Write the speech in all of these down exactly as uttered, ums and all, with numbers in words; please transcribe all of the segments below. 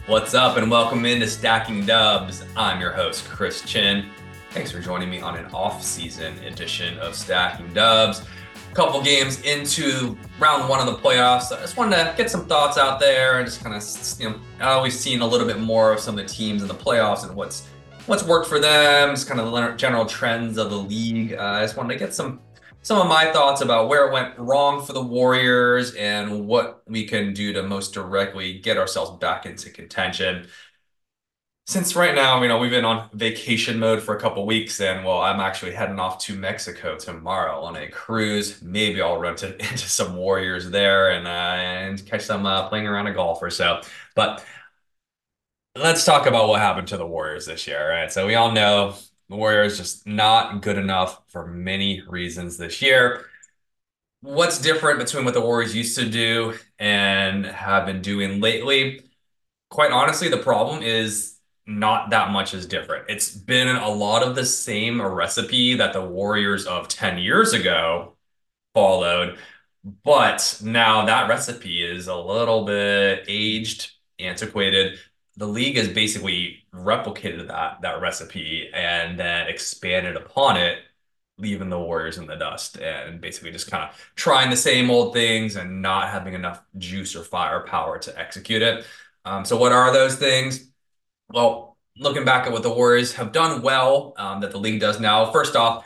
What's up, and welcome into Stacking Dubs. I'm your host, Chris Chin. Thanks for joining me on an off-season edition of Stacking Dubs. A couple games into round one of the playoffs. I just wanted to get some thoughts out there and just kind of, you know, I've always seen a little bit more of some of the teams in the playoffs and what's what's worked for them, just kind of the general trends of the league. Uh, I just wanted to get some some of my thoughts about where it went wrong for the Warriors and what we can do to most directly get ourselves back into contention. Since right now, you know, we've been on vacation mode for a couple weeks, and well, I'm actually heading off to Mexico tomorrow on a cruise. Maybe I'll run to, into some Warriors there and uh, and catch them uh, playing around a golf or so. But let's talk about what happened to the Warriors this year, right? So we all know the Warriors just not good enough for many reasons this year. What's different between what the Warriors used to do and have been doing lately? Quite honestly, the problem is not that much is different. It's been a lot of the same recipe that the Warriors of ten years ago followed, but now that recipe is a little bit aged, antiquated. The league has basically replicated that that recipe and then expanded upon it, leaving the Warriors in the dust and basically just kind of trying the same old things and not having enough juice or firepower to execute it. Um, so what are those things? Well, looking back at what the Warriors have done well, um, that the league does now, first off,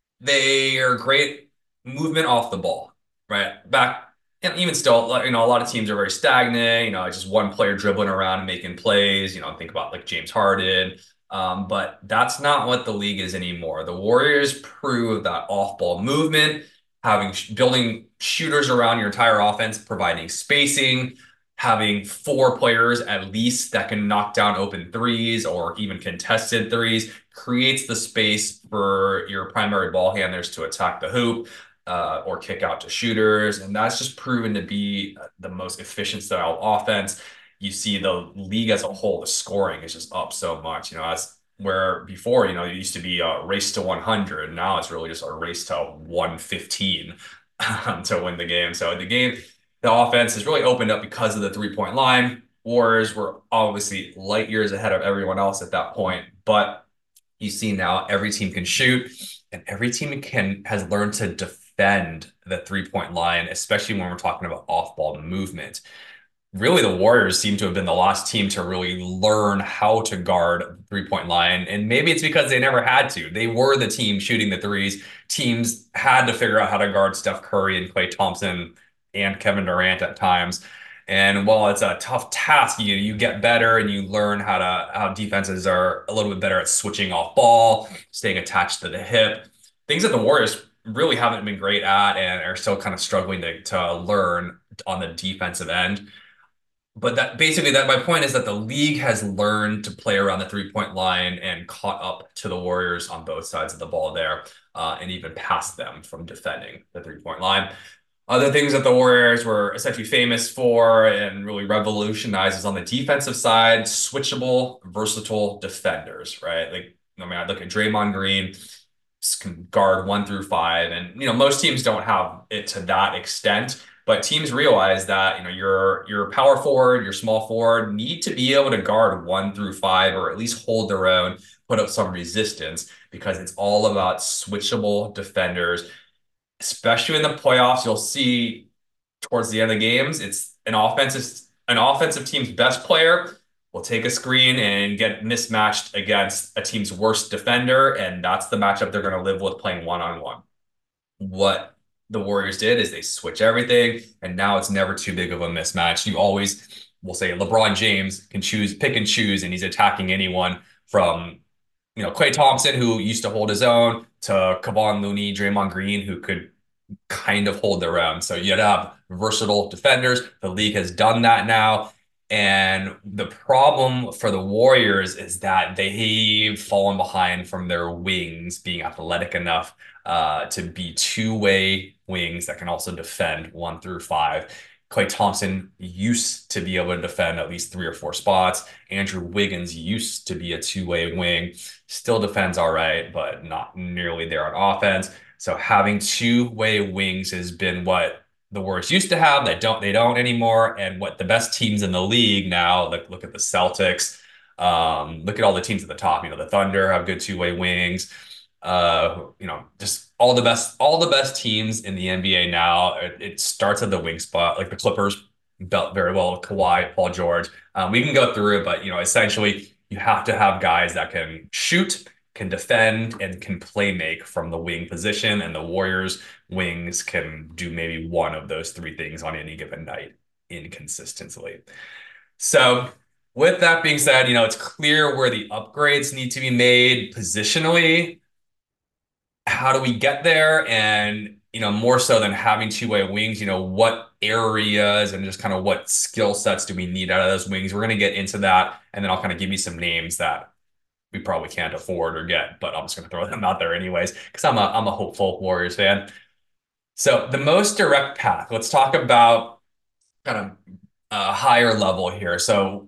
they are great movement off the ball, right? Back, and even still, like, you know, a lot of teams are very stagnant, you know, just one player dribbling around and making plays, you know, think about like James Harden. Um, but that's not what the league is anymore. The Warriors prove that off-ball movement, having building shooters around your entire offense, providing spacing, having four players at least that can knock down open threes or even contested threes creates the space for your primary ball handlers to attack the hoop uh, or kick out to shooters. And that's just proven to be the most efficient style of offense. You see the league as a whole, the scoring is just up so much. You know, as where before, you know, it used to be a race to one hundred. Now it's really just a race to one fifteen um, to win the game. So the game, the offense has really opened up because of the three-point line. Warriors were obviously light years ahead of everyone else at that point, but you see now every team can shoot and every team can has learned to defend the three-point line, especially when we're talking about off-ball movement. Really, the Warriors seem to have been the last team to really learn how to guard the three-point line. And maybe it's because they never had to. They were the team shooting the threes. Teams had to figure out how to guard Steph Curry and Klay Thompson and Kevin Durant at times. And while it's a tough task, you you get better and you learn how to how defenses are a little bit better at switching off ball, staying attached to the hip. Things that the Warriors really haven't been great at and are still kind of struggling to, to learn on the defensive end. But that basically that my point is that the league has learned to play around the three-point line and caught up to the Warriors on both sides of the ball there, uh, and even past them from defending the three-point line. Other things that the Warriors were essentially famous for and really revolutionizes on the defensive side, switchable, versatile defenders, right? Like, I mean, I look at Draymond Green, can guard one through five, and you know most teams don't have it to that extent. But teams realize that you know your your power forward, your small forward need to be able to guard one through five, or at least hold their own, put up some resistance, because it's all about switchable defenders. Especially in the playoffs, you'll see towards the end of the games, it's an offensive an offensive team's best player will take a screen and get mismatched against a team's worst defender, and that's the matchup they're going to live with playing one on one. What the Warriors did is they switch everything, and now it's never too big of a mismatch. You always will say LeBron James can choose, pick and choose, and he's attacking anyone from, you know, Klay Thompson, who used to hold his own, to Kevon Looney, Draymond Green, who could kind of hold their own. So you'd have versatile defenders. The league has done that now. And the problem for the Warriors is that they've fallen behind from their wings being athletic enough uh, to be two-way wings that can also defend one through five. Klay Thompson used to be able to defend at least three or four spots. Andrew Wiggins used to be a two-way wing, still defends all right, but not nearly there on offense. So having two-way wings has been what the Warriors used to have that don't they don't anymore, and what the best teams in the league now. Like look at the Celtics, um, look at all the teams at the top. You know, the Thunder have good two-way wings. Uh, you know, just all the best, all the best teams in the N B A now. It, it starts at the wing spot, like the Clippers dealt very well with Kawhi, Paul George. Um, we can go through it, but you know, essentially, you have to have guys that can shoot, can defend, and can play make from the wing position. And the Warriors wings can do maybe one of those three things on any given night inconsistently. So, with that being said, you know, it's clear where the upgrades need to be made positionally. How do we get there? And, you know, more so than having two-way wings, you know, what areas and just kind of what skill sets do we need out of those wings? We're going to get into that. And then I'll kind of give you some names that we probably can't afford or get, but I'm just going to throw them out there anyways, because I'm a, I'm a hopeful Warriors fan. So the most direct path, let's talk about kind of a higher level here. So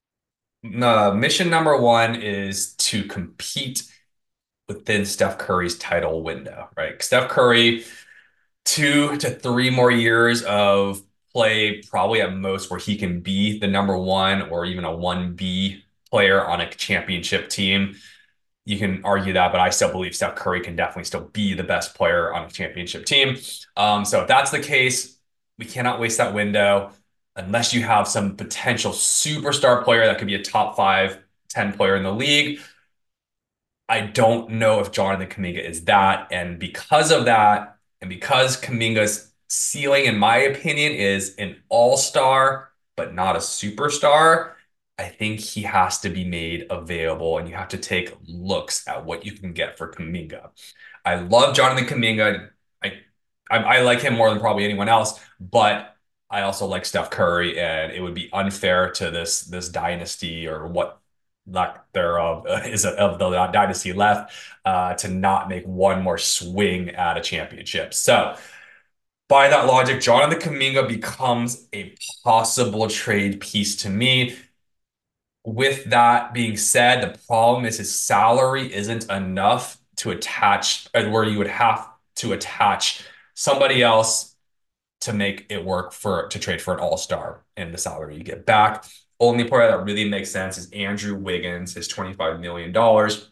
uh, mission number one is to compete within Steph Curry's title window, right? Steph Curry, two to three more years of play, probably at most, where he can be the number one or even a one B player on a championship team. You can argue that, but I still believe Steph Curry can definitely still be the best player on a championship team. Um, so if that's the case, we cannot waste that window unless you have some potential superstar player that could be a top five, ten player in the league. I don't know if Jonathan Kuminga is that. And because of that, and because Kuminga's ceiling, in my opinion, is an all-star, but not a superstar, I think he has to be made available, and you have to take looks at what you can get for Kuminga. I love Jonathan Kuminga. I, I, I like him more than probably anyone else, but I also like Steph Curry, and it would be unfair to this this dynasty or what lack thereof uh, is a, of the dynasty left uh, to not make one more swing at a championship. So by that logic, Jonathan Kuminga becomes a possible trade piece to me. With that being said, the problem is his salary isn't enough to attach, uh, where you would have to attach somebody else to make it work for to trade for an all-star and the salary you get back. Only player that really makes sense is Andrew Wiggins, his twenty-five million dollars.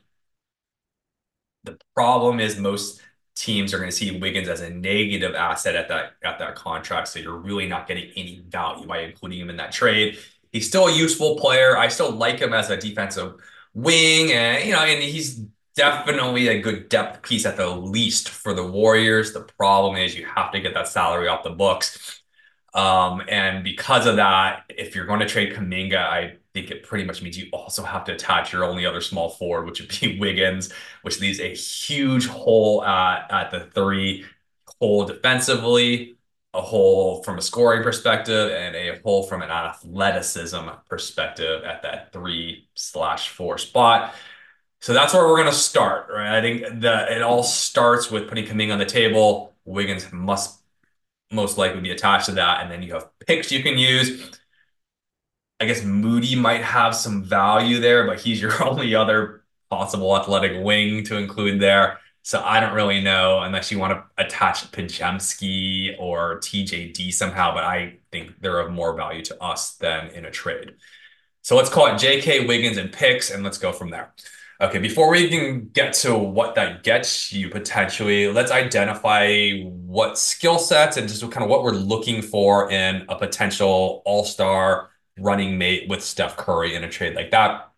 The problem is most teams are going to see Wiggins as a negative asset at that at that contract, so you're really not getting any value by including him in that trade. He's still a useful player. I still like him as a defensive wing, and you know, and he's definitely a good depth piece at the least for the Warriors. The problem is you have to get that salary off the books. Um, and because of that, if you're going to trade Kuminga, I think it pretty much means you also have to attach your only other small forward, which would be Wiggins, which leaves a huge hole at, at the three, hole defensively, a hole from a scoring perspective, and a hole from an athleticism perspective at that three slash four spot. So that's where we're going to start, right? I think that it all starts with putting Kuminga on the table. Wiggins must most likely be attached to that. And then you have picks you can use. I guess Moody might have some value there, but he's your only other possible athletic wing to include there. So I don't really know unless you want to attach Podziemski or T J D somehow, but I think they're of more value to us than in a trade. So let's call it J K, Wiggins, and picks, and let's go from there. Okay, before we can get to what that gets you potentially, let's identify what skill sets and just kind of what we're looking for in a potential all-star running mate with Steph Curry in a trade like that.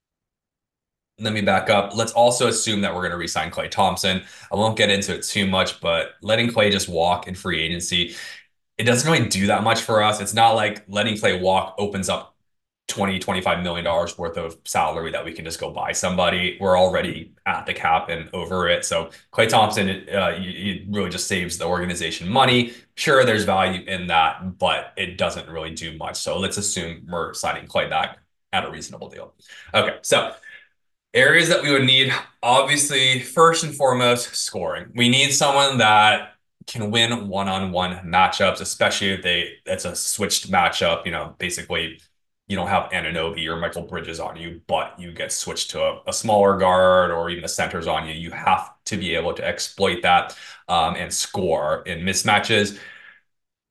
Let me back up. Let's also assume that we're going to re-sign Klay Thompson. I won't get into it too much, but letting Klay just walk in free agency, it doesn't really do that much for us. It's not like letting Klay walk opens up twenty, twenty-five million dollars worth of salary that we can just go buy somebody. We're already at the cap and over it. So Klay Thompson, uh, it really just saves the organization money. Sure, there's value in that, but it doesn't really do much. So let's assume we're signing Klay back at a reasonable deal. Okay, so areas that we would need, obviously, first and foremost, scoring. We need someone that can win one-on-one matchups, especially if they it's a switched matchup, you know, basically you don't have Anunoby or Michael Bridges on you, but you get switched to a, a smaller guard or even the centers on you. You have to be able to exploit that um, and score in mismatches.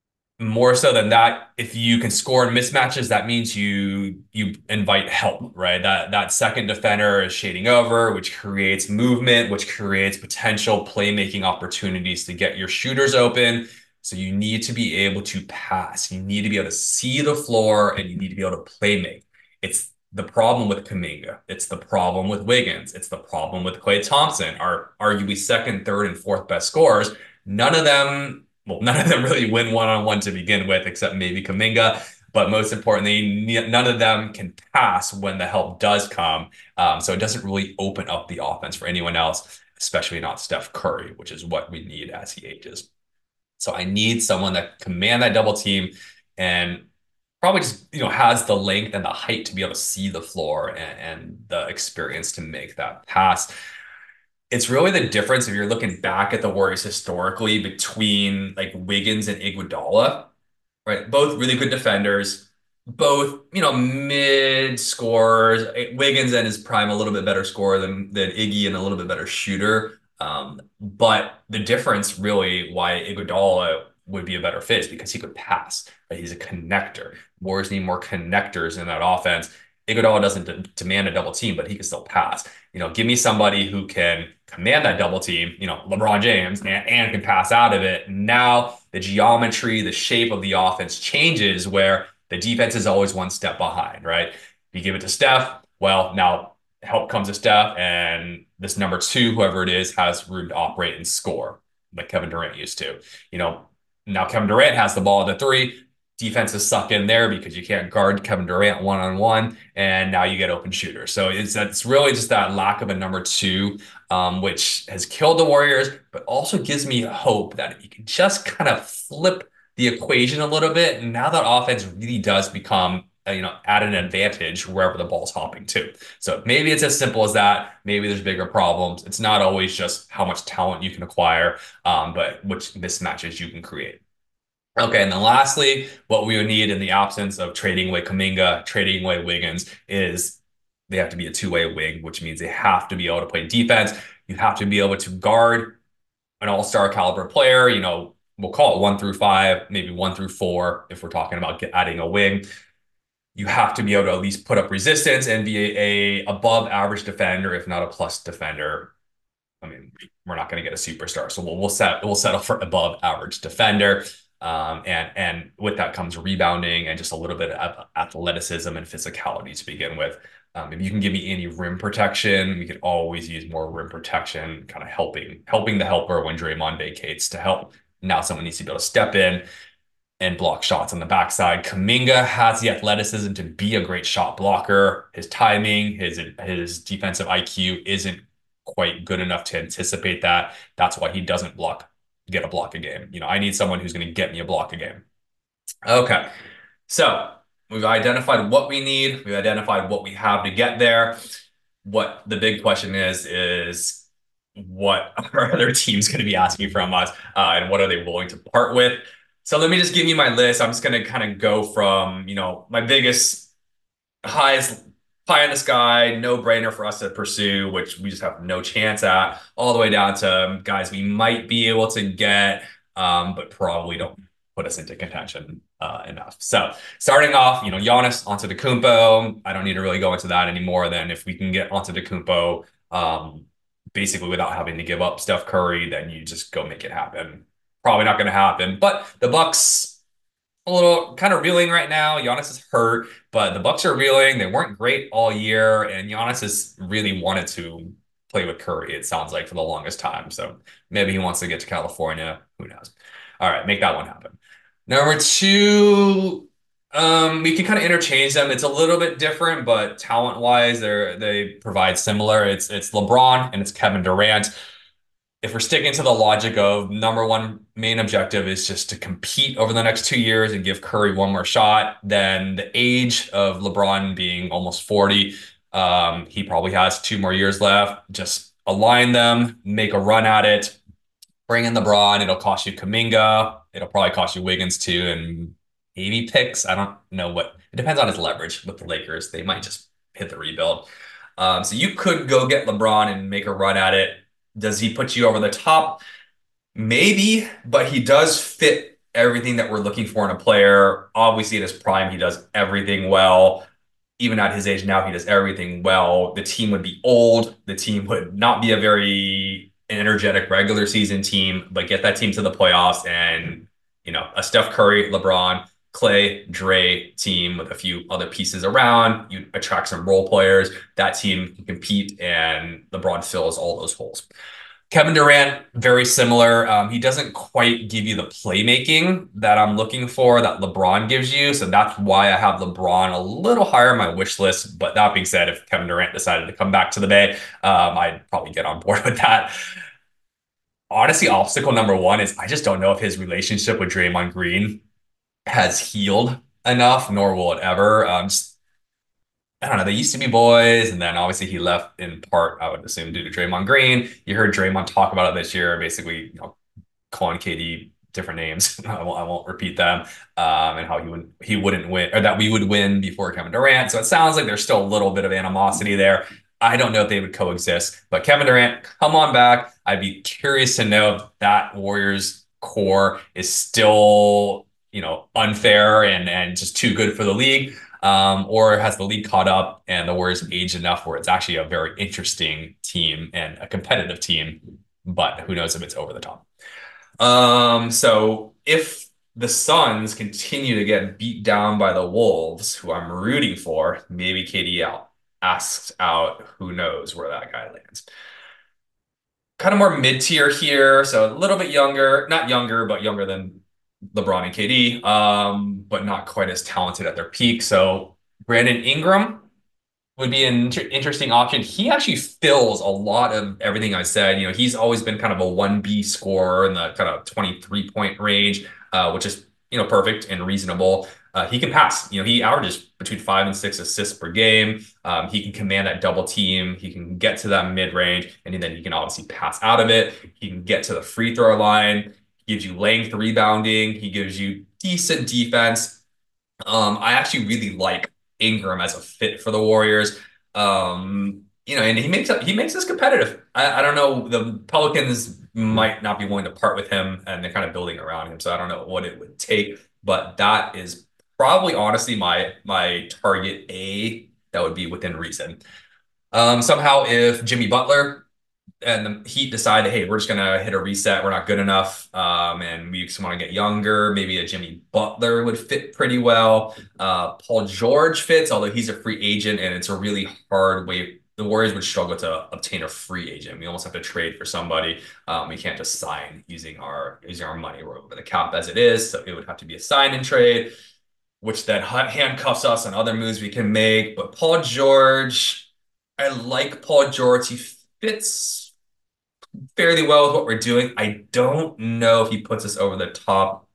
more so than that, if you can score in mismatches, that means you you invite help, right? That that second defender is shading over, which creates movement, which creates potential playmaking opportunities to get your shooters open. So you need to be able to pass. You need to be able to see the floor, and you need to be able to play make. It's the problem with Kuminga. It's the problem with Wiggins. It's the problem with Klay Thompson, our arguably second, third, and fourth best scorers. None of them well, none of them really win one-on-one to begin with, except maybe Kuminga. But most importantly, none of them can pass when the help does come. Um, so it doesn't really open up the offense for anyone else, especially not Steph Curry, which is what we need as he ages. So I need someone that can command that double team and probably just, you know, has the length and the height to be able to see the floor and, and the experience to make that pass. It's really the difference if you're looking back at the Warriors historically between like Wiggins and Iguodala, right? Both really good defenders, both, you know, mid scorers. Wiggins in his prime a little bit better scorer than than Iggy and a little bit better shooter. Um, but the difference really why Iguodala would be a better fit is because he could pass, right? He's a connector. Warriors need more connectors in that offense. Iguodala doesn't de demand a double team, but he can still pass. You know, give me somebody who can command that double team, you know, LeBron James, and, and can pass out of it. Now the geometry, the shape of the offense changes where the defense is always one step behind, right? You give it to Steph, well, now help comes to Steph, and this number two, whoever it is, has room to operate and score like Kevin Durant used to. You know, now Kevin Durant has the ball at the three. Defenses suck in there because you can't guard Kevin Durant one-on-one, and now you get open shooters. So it's it's really just that lack of a number two, um, which has killed the Warriors, but also gives me hope that if you can just kind of flip the equation a little bit, and now that offense really does become, uh, you know, at an advantage wherever the ball's hopping to. So maybe it's as simple as that. Maybe there's bigger problems. It's not always just how much talent you can acquire, um, but which mismatches you can create. Okay, and then lastly, what we would need in the absence of trading away Kuminga, trading away Wiggins, is they have to be a two-way wing, which means they have to be able to play defense. You have to be able to guard an all-star caliber player. You know, we'll call it one through five, maybe one through four if we're talking about get, adding a wing. You have to be able to at least put up resistance and be a, a above average defender, if not a plus defender. I mean, we're not going to get a superstar, so we'll we'll set we'll settle for above average defender. Um, and and with that comes rebounding and just a little bit of athleticism and physicality to begin with. Um, if you can give me any rim protection, we could always use more rim protection, kind of helping helping the helper when Draymond vacates to help. Now someone needs to be able to step in and block shots on the backside. Kuminga has the athleticism to be a great shot blocker. His timing, his his defensive I Q isn't quite good enough to anticipate that. That's why he doesn't block get a block a game. You know, I need someone who's going to get me a block a game. Okay. So we've identified what we need. We've identified what we have to get there. What the big question is, is what are other teams going to be asking from us, uh, and what are they willing to part with? So let me just give you my list. I'm just going to kind of go from, you know, my biggest, highest pie in the sky, no brainer for us to pursue, which we just have no chance at, all the way down to guys we might be able to get, um, but probably don't put us into contention uh, enough. So starting off, you know, Giannis Antetokounmpo. I don't need to really go into that anymore. Then if we can get Antetokounmpo, um, basically without having to give up Steph Curry, then you just go make it happen. Probably not going to happen, but the Bucks, a little kind of reeling right now. Giannis is hurt, but the Bucks are reeling. They weren't great all year, and Giannis has really wanted to play with Curry, it sounds like, for the longest time. So maybe he wants to get to California. Who knows? All right, make that one happen. Number two, um, we can kind of interchange them. It's a little bit different, but talent-wise, they're they provide similar. It's it's LeBron and it's Kevin Durant. If we're sticking to the logic of number one main objective is just to compete over the next two years and give Curry one more shot, then the age of LeBron being almost forty, um, he probably has two more years left. Just align them, make a run at it, bring in LeBron. It'll cost you Kuminga. It'll probably cost you Wiggins too, and maybe picks. I don't know what. It depends on his leverage with the Lakers. They might just hit the rebuild. Um, so you could go get LeBron and make a run at it. Does he put you over the top? Maybe, but he does fit everything that we're looking for in a player. Obviously, at his prime, he does everything well. Even at his age now, he does everything well. The team would be old. The team would not be a very energetic regular season team, but get that team to the playoffs and, you know, a Steph Curry, LeBron, Clay, Dre team with a few other pieces around. You attract some role players. That team can compete, and LeBron fills all those holes. Kevin Durant, very similar. Um, he doesn't quite give you the playmaking that I'm looking for that LeBron gives you. So that's why I have LeBron a little higher on my wish list. But that being said, if Kevin Durant decided to come back to the Bay, um, I'd probably get on board with that. Honestly, obstacle number one is I just don't know if his relationship with Draymond Green has healed enough, nor will it ever. Um, just I don't know. They used to be boys, and then obviously he left in part, I would assume, due to Draymond Green. You heard Draymond talk about it this year, basically, you know, calling K D different names. I won't, I won't repeat them. Um, and how he would he wouldn't win, or that we would win before Kevin Durant. So it sounds like there's still a little bit of animosity there. I don't know if they would coexist, but Kevin Durant, come on back. I'd be curious to know if that Warriors core is still, you know, unfair and and just too good for the league. Um, or has the league caught up and the Warriors aged enough where it's actually a very interesting team and a competitive team, but who knows if it's over the top. Um, so if the Suns continue to get beat down by the Wolves, who I'm rooting for, maybe K D out asks out, who knows where that guy lands. Kind of more mid-tier here, so a little bit younger, not younger, but younger than LeBron and K D, um, but not quite as talented at their peak. So Brandon Ingram would be an inter interesting option. He actually fills a lot of everything I said. You know, he's always been kind of a one B scorer in the kind of twenty-three point range, uh, which is, you know, perfect and reasonable. Uh, he can pass. You know, he averages between five and six assists per game. Um, he can command that double team. He can get to that mid range, and then he can obviously pass out of it. He can get to the free throw line. He gives you length rebounding. He gives you decent defense. Um, I actually really like Ingram as a fit for the Warriors. Um, you know, and he makes he makes us competitive. I, I don't know. The Pelicans might not be willing to part with him, and they're kind of building around him. So I don't know what it would take, but that is probably honestly my my target A that would be within reason. Um, somehow, if Jimmy Butler and the Heat decide, hey, we're just gonna hit a reset. We're not good enough, um, and we just want to get younger. Maybe a Jimmy Butler would fit pretty well. Uh, Paul George fits, although he's a free agent, and it's a really hard way. The Warriors would struggle to obtain a free agent. We almost have to trade for somebody. Um, we can't just sign using our using our money. We're over the cap as it is, so it would have to be a sign and trade, which then handcuffs us on other moves we can make. But Paul George, I like Paul George. He fits fairly well with what we're doing. I don't know if he puts us over the top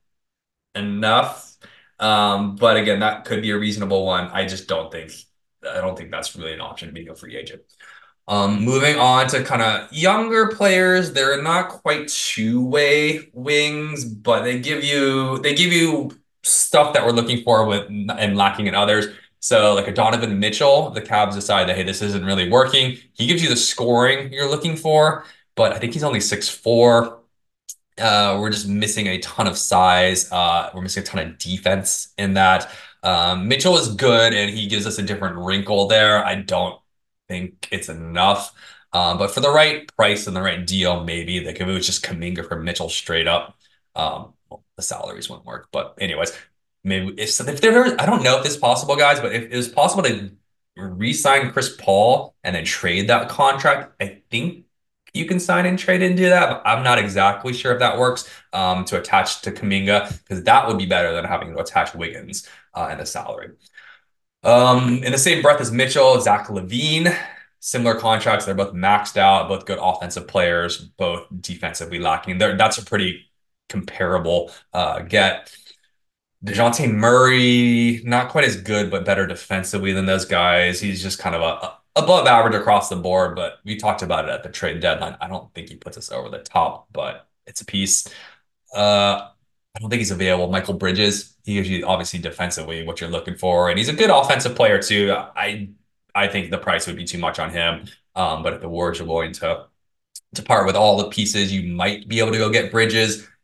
enough. Um, but again, that could be a reasonable one. I just don't think I don't think that's really an option being a free agent. Um, moving on to kind of younger players, they're not quite two-way wings, but they give you they give you stuff that we're looking for with and lacking in others. So like a Donovan Mitchell, the Cavs decide that, hey, this isn't really working. He gives you the scoring you're looking for, but I think he's only six foot four. Uh, we're just missing a ton of size. Uh, we're missing a ton of defense in that. Um, Mitchell is good, and he gives us a different wrinkle there. I don't think it's enough. Um, but for the right price and the right deal, maybe like if it was just Kuminga for Mitchell straight up, um, well, the salaries wouldn't work. But anyways, maybe if if there, I don't know if it's possible, guys, but if it was possible to re-sign Chris Paul and then trade that contract, I think you can sign and trade and do that, but I'm not exactly sure if that works um, to attach to Kuminga, because that would be better than having to attach Wiggins uh, and the salary. Um, in the same breath as Mitchell, Zach LaVine, similar contracts. They're both maxed out, both good offensive players, both defensively lacking. They're, that's a pretty comparable uh, get. DeJounte Murray, not quite as good, but better defensively than those guys. He's just kind of a, a above average across the board, but we talked about it at the trade deadline. I don't think he puts us over the top, but it's a piece. Uh, I don't think he's available. Michael Bridges, he gives you obviously defensively what you're looking for, and he's a good offensive player too. I I think the price would be too much on him. Um, but if the Warriors are willing to to part with all the pieces, you might be able to go get Bridges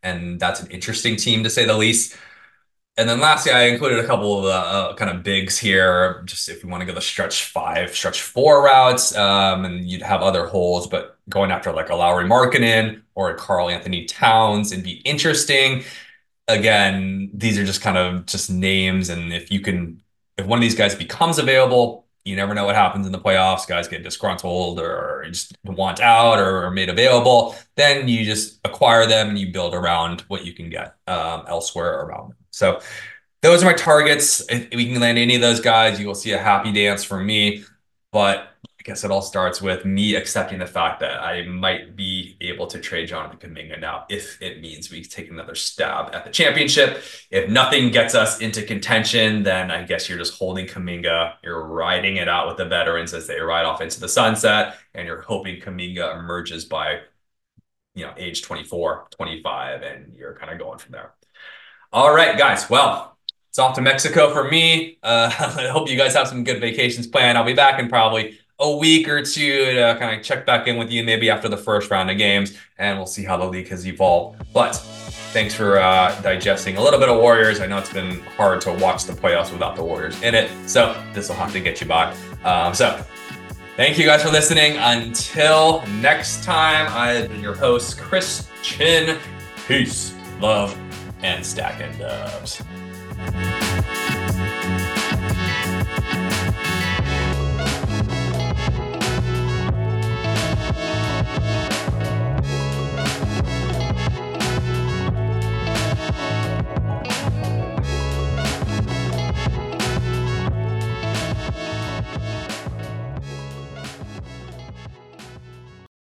and that's an interesting team to say the least. And then lastly, I included a couple of uh, uh, kind of bigs here, just if you want to go the stretch five, stretch four routes, um, and you'd have other holes, but going after like a Lauri Markkanen or a Karl Anthony Towns and be interesting. Again, these are just kind of just names, and if you can, if one of these guys becomes available, you never know what happens in the playoffs. Guys get disgruntled or just want out or are made available. Then you just acquire them and you build around what you can get um, elsewhere around them. So those are my targets. If we can land any of those guys, you will see a happy dance from me. But I guess it all starts with me accepting the fact that I might be able to trade Jonathan Kuminga now if it means we take another stab at the championship. If nothing gets us into contention, then I guess you're just holding Kuminga. You're riding it out with the veterans as they ride off into the sunset, and you're hoping Kuminga emerges by, you know, age twenty-four, twenty-five, and you're kind of going from there. All right, guys. Well, it's off to Mexico for me. Uh, I hope you guys have some good vacations planned. I'll be back in probably a week or two to kind of check back in with you, maybe after the first round of games, and we'll see how the league has evolved. But thanks for uh, digesting a little bit of Warriors. I know it's been hard to watch the playoffs without the Warriors in it, so this will have to get you by. Um, so thank you guys for listening. Until next time, I've been your host, Chris Chin. Peace, love, and stacking dubs.